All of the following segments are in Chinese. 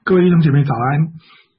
各位弟兄姐妹早安。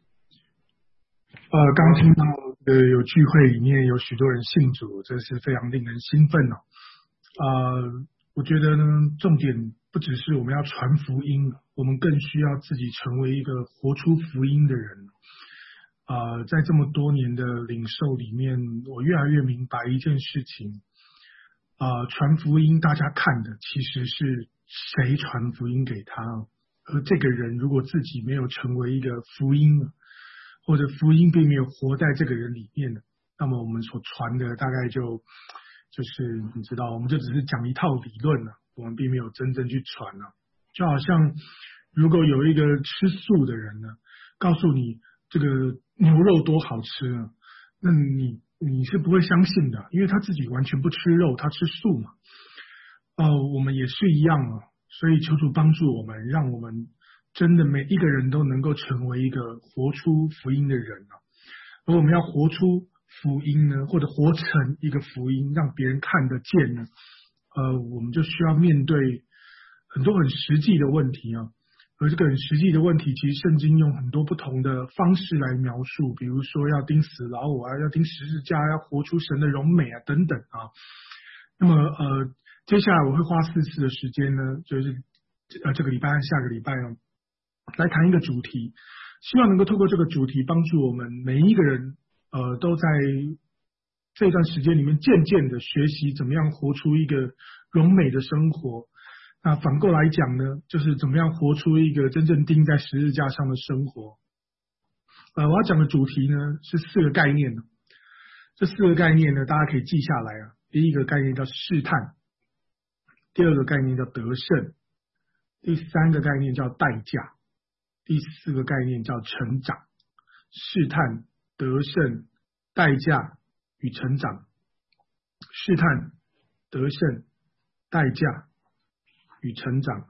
刚听到有聚会里面有许多人信主，这是非常令人兴奋哦。我觉得呢，重点不只是我们要传福音，我们更需要自己成为一个活出福音的人。在这么多年的领受里面，我越来越明白一件事情。传福音大家看的其实是谁传福音给他，而这个人如果自己没有成为一个福音，或者福音并没有活在这个人里面的，那么我们所传的大概就是你知道，我们就只是讲一套理论了，我们并没有真正去传了。就好像如果有一个吃素的人呢，告诉你这个牛肉多好吃呢，那你是不会相信的，因为他自己完全不吃肉，他吃素嘛。我们也是一样啊，所以求主帮助我们，让我们真的每一个人都能够成为一个活出福音的人啊。而我们要活出福音呢，或者活成一个福音，让别人看得见呢，我们就需要面对很多很实际的问题啊。而这个很实际的问题，其实圣经用很多不同的方式来描述，比如说要钉死老我啊，要钉十字架，要活出神的荣美啊，等等啊。那么接下来我会花4次的时间呢，就是这个礼拜和下个礼拜呢，来谈一个主题，希望能够透过这个主题帮助我们每一个人都在这段时间里面渐渐的学习怎么样活出一个荣美的生活。那反过来讲呢，就是怎么样活出一个真正钉在十字架上的生活。我要讲的主题呢是4个概念。这4个概念呢，大家可以记下来啊。第一个概念叫试探，第二个概念叫得胜，第3个概念叫代价，第4个概念叫成长。试探、得胜、代价与成长。试探、得胜、代价与成长。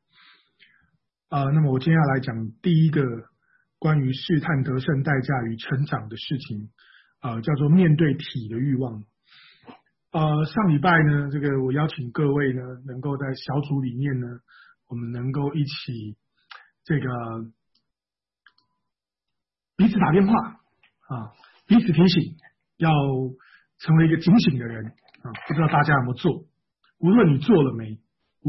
那么我接下来讲第一个关于试探、得胜、代价与成长的事情，叫做面对体的欲望。上礼拜呢，这个我邀请各位呢，能够在小组里面呢，我们能够一起这个彼此打电话彼此提醒，要成为一个警醒的人不知道大家有没有做？无论你做了没，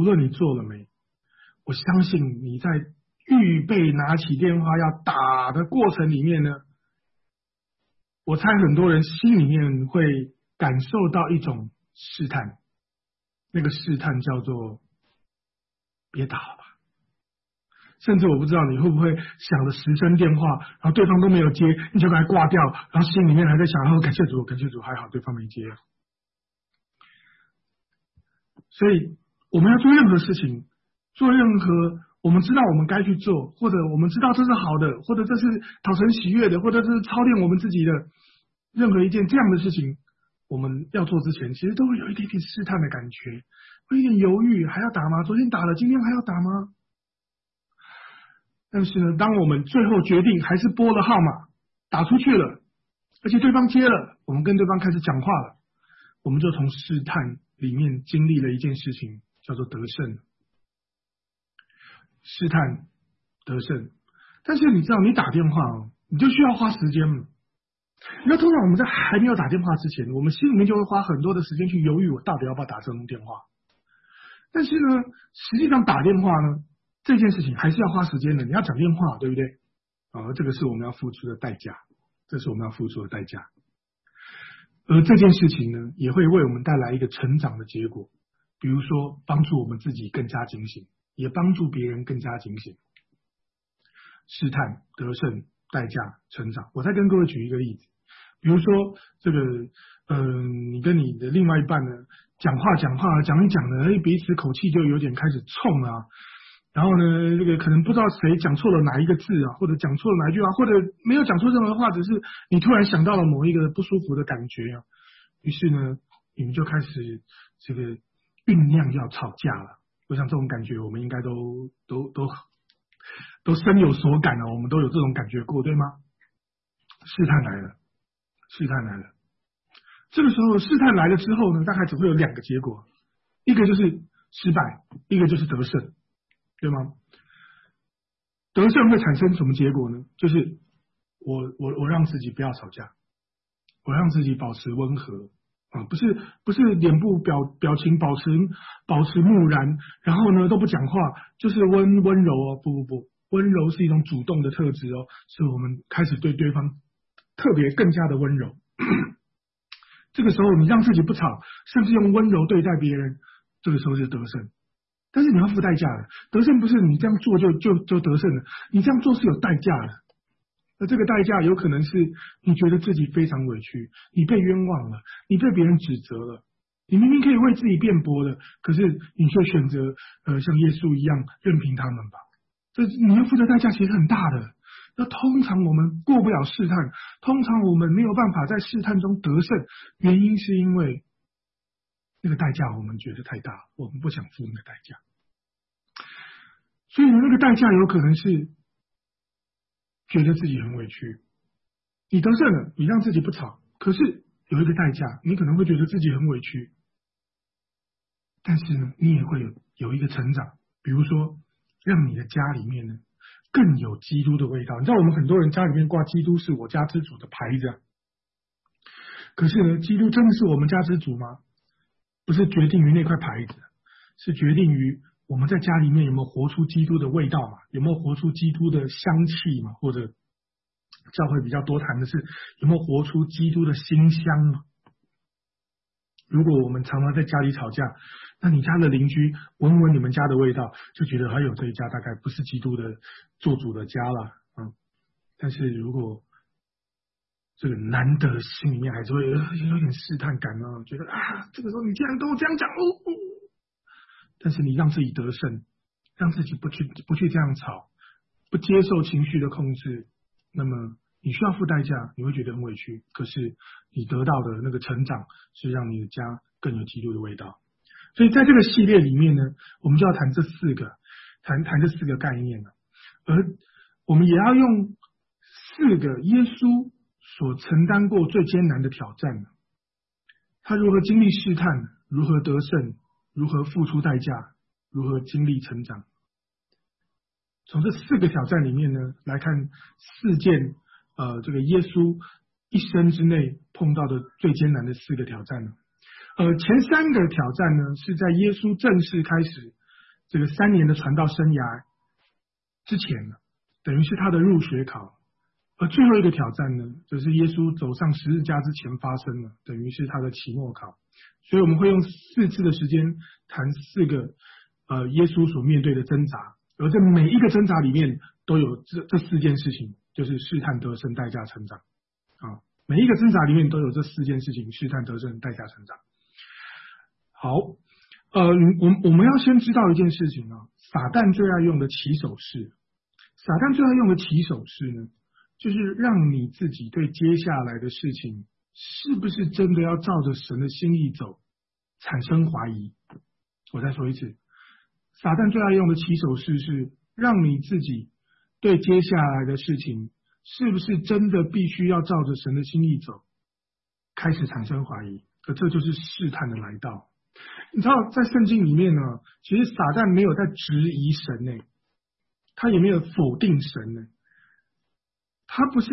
我相信你在预备拿起电话要打的过程里面呢，我猜很多人心里面会感受到一种试探，那个试探叫做别打了吧。甚至我不知道你会不会响了10声电话，然后对方都没有接，你就赶快挂掉，然后心里面还在想感谢主，感谢主，还好对方没接。所以我们要做任何事情，做任何我们知道我们该去做，或者我们知道这是好的，或者这是讨神喜悦的，或者是操练我们自己的任何一件这样的事情，我们要做之前，其实都会有一点点试探的感觉，会有点犹豫，还要打吗？昨天打了，今天还要打吗？但是呢，当我们最后决定还是拨了号码打出去了，而且对方接了，我们跟对方开始讲话了，我们就从试探里面经历了一件事情，叫做得胜。试探得胜，但是你知道你打电话你就需要花时间嘛。那通常我们在还没有打电话之前，我们心里面就会花很多的时间去犹豫，我到底要不要打这通电话。但是呢，实际上打电话呢，这件事情还是要花时间的，你要讲电话，对不对？这个是我们要付出的代价，而这件事情呢，也会为我们带来一个成长的结果，比如说帮助我们自己更加警醒，也帮助别人更加警醒。试探、得胜、代价、成长。我再跟各位举一个例子，比如说这个你跟你的另外一半呢讲一讲呢，彼此口气就有点开始冲啊，然后呢这个可能不知道谁讲错了哪一个字啊，或者讲错了哪一句话，或者没有讲错任何话，只是你突然想到了某一个不舒服的感觉啊，于是呢你们就开始这个酝酿要吵架了。我想这种感觉我们应该都深有所感了，我们都有这种感觉过，对吗？试探来了。这个时候试探来了之后呢，大概只会有2个结果，一个就是失败，一个就是得胜，对吗？ 得胜会产生什么结果呢？就是我让自己不要吵架，我让自己保持温和啊，不是脸部表情保持木然，然后呢都不讲话，就是温柔哦，不，温柔是一种主动的特质哦，是我们开始对对方特别更加的温柔。这个时候你让自己不吵，甚至用温柔对待别人，这个时候是得胜。但是你要付代价的，得胜不是你这样做就得胜了，你这样做是有代价的。那这个代价有可能是你觉得自己非常委屈，你被冤枉了，你被别人指责了，你明明可以为自己辩驳的，可是你却选择像耶稣一样任凭他们吧。这你要付的代价其实很大的。那通常我们过不了试探，通常我们没有办法在试探中得胜，原因是因为那个代价我们觉得太大，我们不想付那个代价。所以那个代价有可能是觉得自己很委屈，你得胜了，你让自己不吵，可是有一个代价，你可能会觉得自己很委屈，但是呢，你也会有一个成长，比如说让你的家里面呢更有基督的味道。你知道我们很多人家里面挂基督是我家之主的牌子啊，可是呢，基督真的是我们家之主吗？不是决定于那块牌子，是决定于我们在家里面有没有活出基督的味道嘛？有没有活出基督的香气嘛？或者教会比较多谈的是有没有活出基督的馨香嘛？如果我们常常在家里吵架，那你家的邻居闻闻你们家的味道，就觉得哎呦这一家大概不是基督的做主的家了。但是如果这个难得心里面还是会有点试探感啊，觉得啊这个时候你竟然跟我这样讲但是你让自己得胜，让自己不去这样吵，不接受情绪的控制，那么你需要付代价，你会觉得很委屈，可是你得到的那个成长是让你的家更有基督的味道。所以在这个系列里面呢，我们就要谈这四个概念了，而我们也要用4个耶稣所承担过最艰难的挑战，他如何经历试探，如何得胜，如何付出代价，如何经历成长。从这4个挑战里面呢，来看4件这个耶稣一生之内碰到的最艰难的4个挑战呢。前3个挑战呢，是在耶稣正式开始这个3年的传道生涯之前呢，等于是他的入学考。而最后一个挑战呢，就是耶稣走上十字架之前发生了，等于是他的期末考。所以我们会用4次的时间谈4个耶稣所面对的挣扎，而在每一个挣扎里面都有这4件事情，就是试探、得胜、代价、成长啊。每一个挣扎里面都有这4件事情：试探、得胜、代价、成长。好，我们要先知道一件事情啊，撒旦最爱用的起手式，呢，就是让你自己对接下来的事情是不是真的要照着神的心意走产生怀疑。我再说一次，撒旦最爱用的起手式是让你自己对接下来的事情是不是真的必须要照着神的心意走开始产生怀疑，而这就是试探的来到。你知道在圣经里面呢，其实撒旦没有在质疑神呢，他也没有否定神呢，他不是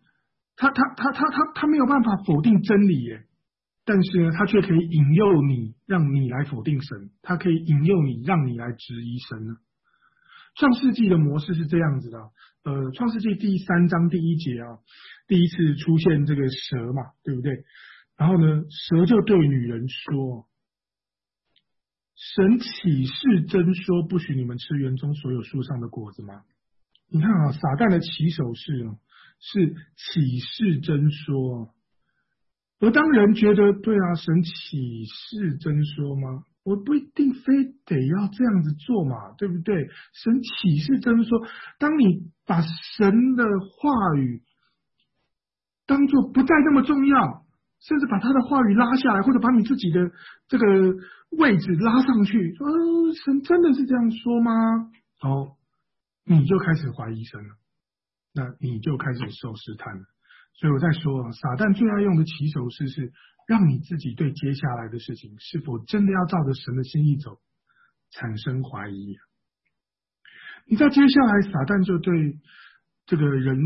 他没有办法否定真理耶，但是呢，他却可以引诱你，让你来否定神，他可以引诱你，让你来质疑神呢。创世纪的模式是这样子的，创世纪第3章第1节啊，第一次出现这个蛇嘛，对不对？然后呢，蛇就对女人说，神岂是真说不许你们吃园中所有树上的果子吗？你看啊，撒旦的起手式是岂是真说，而当人觉得对啊，神岂是真说吗？我不一定非得要这样子做嘛，对不对？神岂是真说？当你把神的话语当作不再那么重要，甚至把他的话语拉下来，或者把你自己的这个位置拉上去，说神真的是这样说吗？你就开始怀疑神了，那你就开始受试探了。所以我在说，撒旦最爱用的起手式是让你自己对接下来的事情是否真的要照着神的心意走产生怀疑。 你知道接下来撒旦就对这个人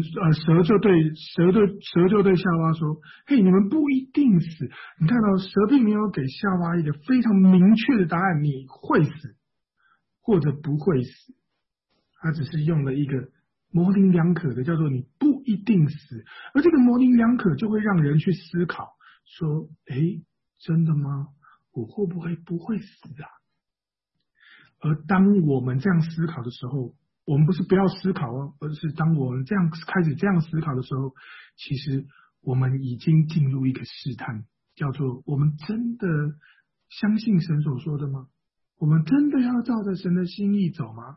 蛇就对夏娃说：嘿，你们不一定死。你看到蛇并没有给夏娃一个非常明确的答案，你会死或者不会死，他只是用了一个模棱两可的，叫做你不一定死。而这个模棱两可就会让人去思考说：诶，真的吗？我会不会不会死啊？而当我们这样思考的时候，我们不是不要思考哦，而是当我们开始这样思考的时候，其实我们已经进入一个试探，叫做我们真的相信神所说的吗？我们真的要照着神的心意走吗？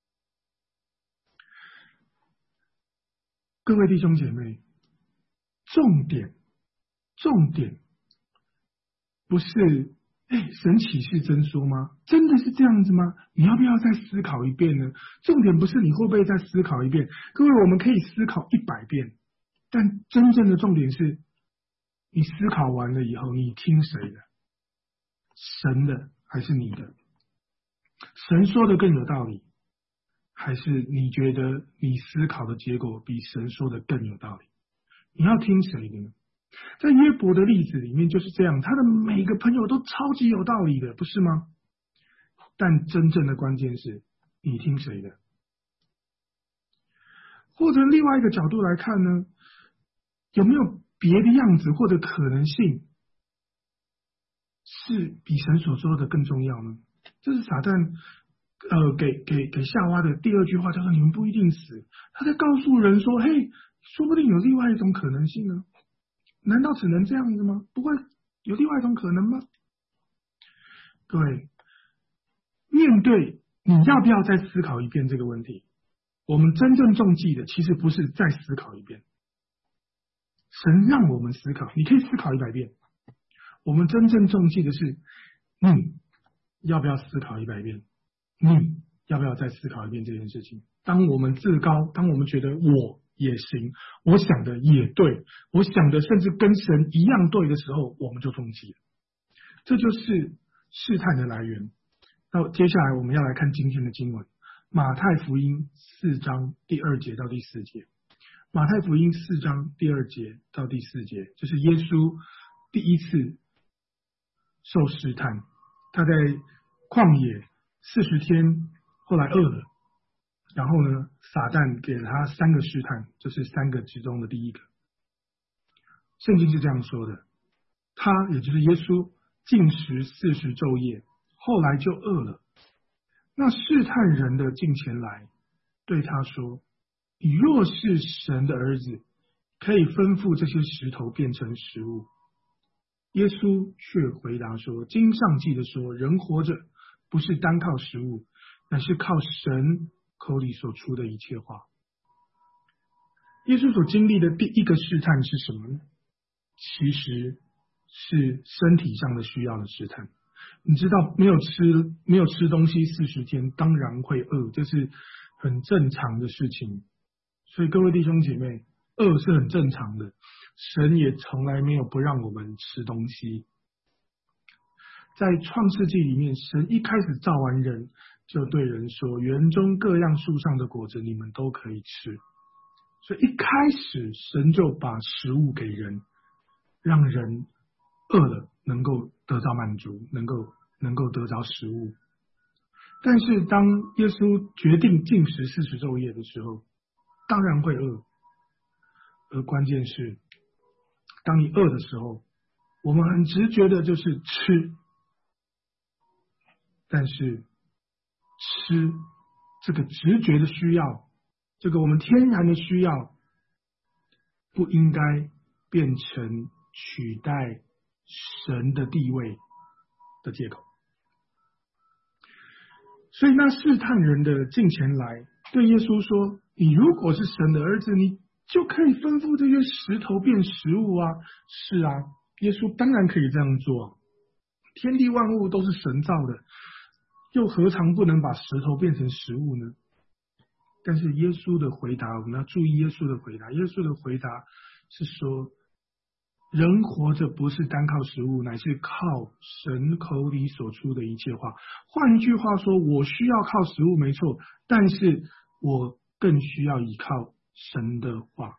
各位弟兄姐妹，重点不是神启示真说吗？真的是这样子吗？你要不要再思考一遍呢？重点不是你会不会再思考一遍，各位，我们可以思考100遍，但真正的重点是你思考完了以后，你听谁的？神的还是你的？神说的更有道理，还是你觉得你思考的结果比神说的更有道理？你要听谁的呢？在约伯的例子里面就是这样，他的每个朋友都超级有道理的，不是吗？但真正的关键是你听谁的？或者另外一个角度来看呢，有没有别的样子或者可能性是比神所说的更重要呢？这是撒旦给夏娃的第2句话，叫做你们不一定死。他在告诉人说，嘿，说不定有另外一种可能性呢。难道只能这样子吗？不会有另外一种可能吗？各位，面对你要不要再思考一遍这个问题，我们真正中计的其实不是再思考一遍，神让我们思考，你可以思考100遍。我们真正中计的是，你要不要思考100遍？你要不要再思考一遍这件事情？当我们自高，当我们觉得我也行，我想的也对，我想的甚至跟神一样对的时候，我们就中计了。这就是试探的来源。那接下来我们要来看今天的经文，马太福音4章第2节到第4节。马太福音4章第2节到第4节，这是耶稣第一次受试探，他在旷野40天，后来饿了，然后呢，撒旦给了他3个试探，这是3个之中的第一个。圣经是这样说的，他也就是耶稣禁食40昼夜，后来就饿了。那试探人的近前来，对他说：你若是神的儿子，可以吩咐这些石头变成食物。耶稣却回答说：经上记得说，人活着不是单靠食物，乃是靠神口里所出的一切话。耶稣所经历的第一个试探是什么呢？其实是身体上的需要的试探。你知道没有吃东西40天，当然会饿，这是很正常的事情。所以各位弟兄姐妹，饿是很正常的，神也从来没有不让我们吃东西。在创世纪里面，神一开始造完人，就对人说，园中各样树上的果子你们都可以吃。所以一开始神就把食物给人，让人饿了能够得到满足，能够得着食物。但是当耶稣决定禁食40昼夜的时候，当然会饿。而关键是，当你饿的时候，我们很直觉的就是吃。但是吃这个直觉的需要，这个我们天然的需要，不应该变成取代神的地位的借口。所以那试探人的近前来，对耶稣说，你如果是神的儿子，你就可以吩咐这些石头变食物啊。是啊，耶稣当然可以这样做，天地万物都是神造的，又何尝不能把石头变成食物呢？但是耶稣的回答，我们要注意耶稣的回答。耶稣的回答是说， 人活着不是单靠食物，乃是靠神口里所出的一切话。换一句话说，我需要靠食物没错，但是我更需要依靠神的话。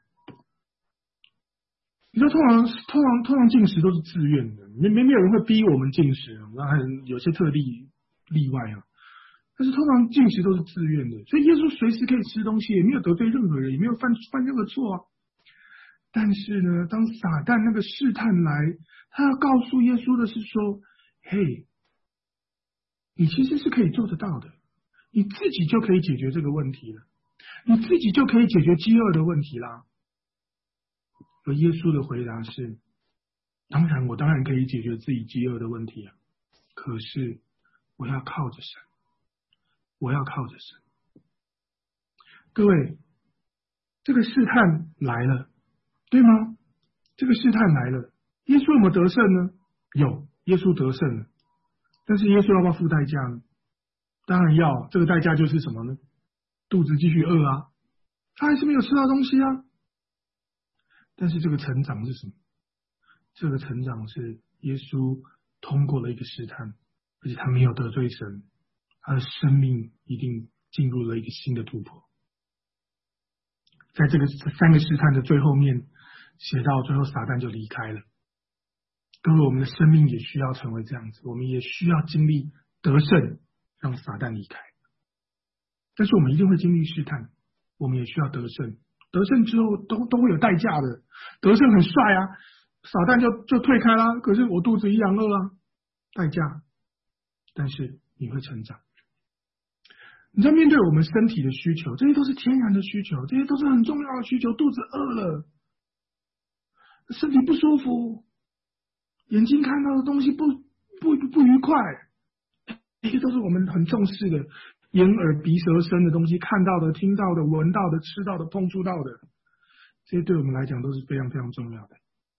你说通常进食都是自愿的，没有人会逼我们进食，当然有些特例外啊。但是通常进食都是自愿的，所以耶稣随时可以吃东西，也没有得罪任何人，也没有犯任何错啊。但是呢，当撒旦那个试探来，他要告诉耶稣的是说：“嘿，你其实是可以做得到的，你自己就可以解决这个问题了，你自己就可以解决饥饿的问题啦。”而耶稣的回答是：“我当然可以解决自己饥饿的问题啊，可是我要靠着神，我要靠着神。”各位，这个试探来了，对吗？这个试探来了，耶稣有没有得胜呢？有，耶稣得胜了。但是耶稣要不要付代价呢？当然要，这个代价就是什么呢？肚子继续饿啊，他还是没有吃到东西啊。但是这个成长是什么？这个成长是耶稣通过了一个试探，而且他没有得罪神，他的生命一定进入了一个新的突破。在这三个试探的最后面，写到最后撒旦就离开了。各位，我们的生命也需要成为这样子，我们也需要经历得胜，让撒旦离开。但是我们一定会经历试探，我们也需要得胜。得胜之后都会有代价的。得胜很帅啊，撒旦就退开啦，可是我肚子一样饿啊，代价。但是你会成长。你知道，面对我们身体的需求，这些都是天然的需求，这些都是很重要的需求。肚子饿了，身体不舒服，眼睛看到的东西不愉快，这些都是我们很重视的。眼耳鼻舌身的东西，看到的、听到的、闻到的、吃到的、碰触到的，这些对我们来讲都是非常非常重要的。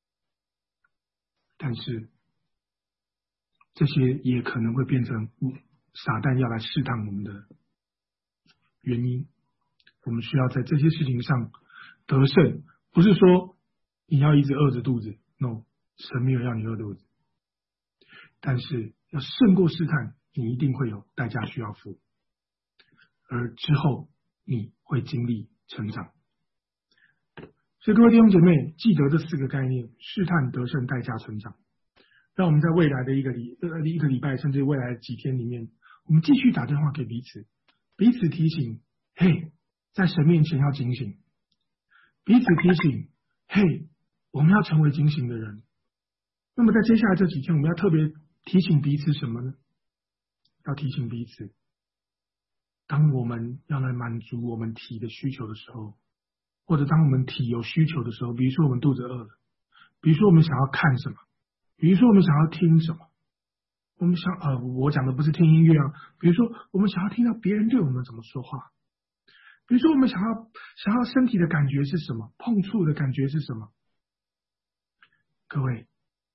但是这些也可能会变成撒旦要来试探我们的原因。我们需要在这些事情上得胜，不是说你要一直饿着肚子 ，no， 神没有要你饿肚子，但是要胜过试探，你一定会有代价需要付，而之后你会经历成长。所以各位弟兄姐妹，记得这4个概念：试探、得胜、代价、成长。让我们在未来的一个礼拜，甚至未来的几天里面，我们继续打电话给彼此，彼此提醒，嘿，在神面前要警醒，彼此提醒，嘿，我们要成为警醒的人。那么在接下来这几天，我们要特别提醒彼此什么呢？要提醒彼此，当我们要来满足我们体的需求的时候，或者当我们体有需求的时候，比如说我们肚子饿了，比如说我们想要看什么，比如说我们想要听什么，我讲的不是听音乐啊，比如说我们想要听到别人对我们怎么说话，比如说我们想要身体的感觉是什么，碰触的感觉是什么。各位，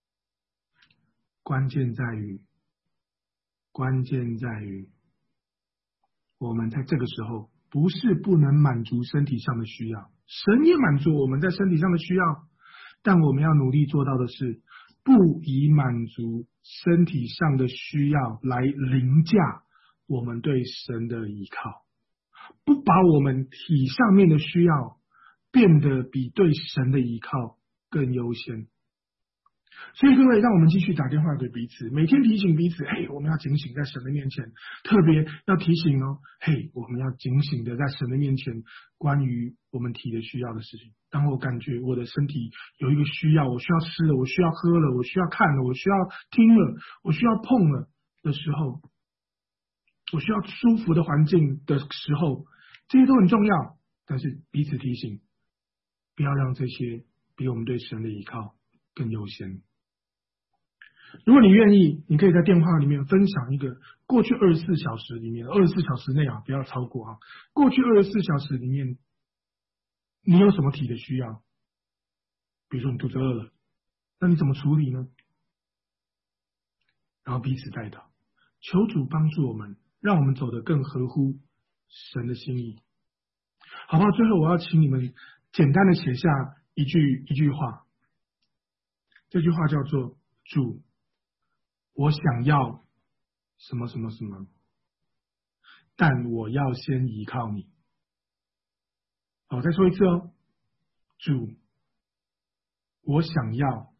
关键在于我们在这个时候不是不能满足身体上的需要，神也满足我们在身体上的需要，但我们要努力做到的是，不以满足身体上的需要来凌驾我们对神的依靠，不把我们体上面的需要变得比对神的依靠更优先。所以各位，让我们继续打电话给彼此，每天提醒彼此，嘿，我们要警醒在神的面前，特别要提醒哦，嘿，我们要警醒的在神的面前，关于我们体的需要的事情。当我感觉我的身体有一个需要，我需要吃了，我需要喝了，我需要看了，我需要听了，我需要碰了的时候，我需要舒服的环境的时候，这些都很重要。但是彼此提醒，不要让这些比我们对神的依靠更优先。如果你愿意，你可以在电话里面分享一个过去24小时里面，24小时内啊，不要超过啊。过去24小时里面，你有什么体的需要？比如说你肚子饿了，那你怎么处理呢？然后彼此带导，求主帮助我们，让我们走得更合乎神的心意，好不好？最后我要请你们简单的写下一句话。 这句话叫做主，我想要什么什么什么，但我要先依靠你。好，再说一次哦，主，我想要，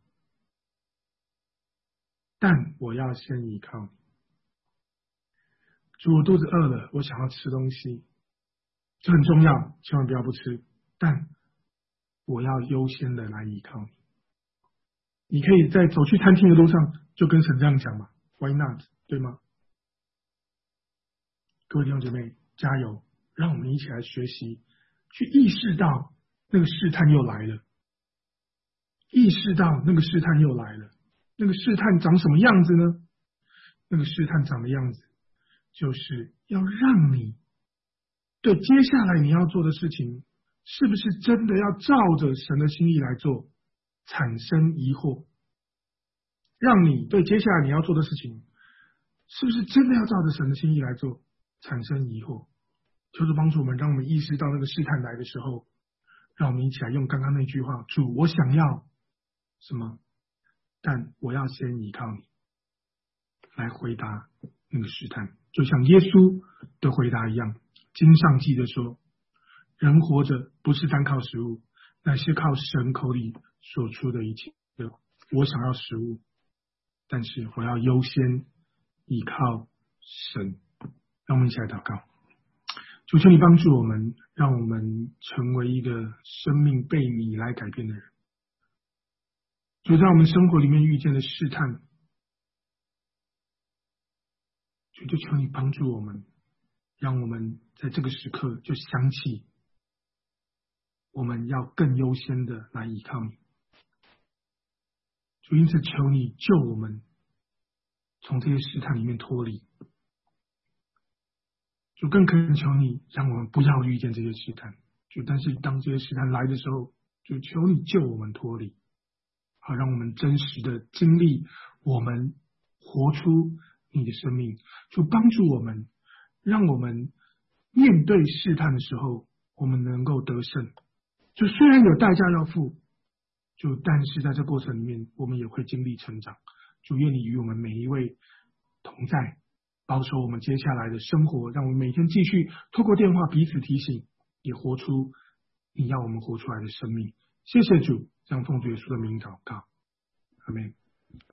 但我要先依靠你。主，我肚子饿了，我想要吃东西，这很重要，千万不要不吃，但我要优先的来依靠你。你可以在走去餐厅的路上就跟神这样讲嘛 ，Why not？ 对吗？各位弟兄姐妹，加油！让我们一起来学习，去意识到那个试探又来了，意识到那个试探又来了。那个试探长什么样子呢？那个试探长的样子，就是要让你对接下来你要做的事情，是不是真的要照着神的心意来做，产生疑惑。让你对接下来你要做的事情，是不是真的要照着神的心意来做，产生疑惑。求主帮助我们，让我们意识到那个试探来的时候，让我们一起来用刚刚那句话，主，我想要什么，但我要先依靠你，来回答那个试探。就像耶稣的回答一样，经上记着说，人活着不是单靠食物，乃是靠神口里所出的一切。我想要食物，但是我要优先依靠神。让我们一起来祷告。主，求你帮助我们，让我们成为一个生命被你来改变的人。主，在我们生活里面遇见的试探，主，就求你帮助我们，让我们在这个时刻就想起我们要更优先的来依靠你。主，因此求你救我们从这些试探里面脱离。主，更恳求你让我们不要遇见这些试探。主，但是当这些试探来的时候，就求你救我们脱离，好让我们真实的经历我们活出你的生命。主，帮助我们，让我们面对试探的时候，我们能够得胜。就虽然有代价要付，就但是在这过程里面，我们也会经历成长。主，愿你与我们每一位同在，保守我们接下来的生活，让我们每天继续透过电话彼此提醒，也活出你要我们活出来的生命。谢谢主，这样奉主耶稣的名祷告，阿们。